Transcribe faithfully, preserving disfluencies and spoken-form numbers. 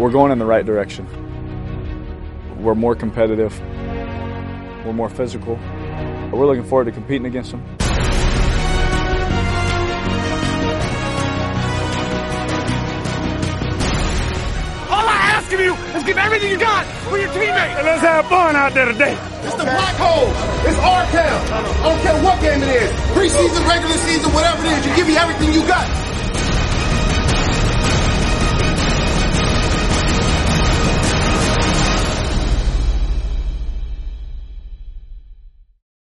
We're going in the right direction. We're more competitive. We're more physical. We're looking forward to competing against them. All I ask of you is give everything you got for your teammates. And let's have fun out there today. It's the Black Hole. It's our town. I don't care what game it is. Preseason, regular season, whatever it is, you give me everything you got.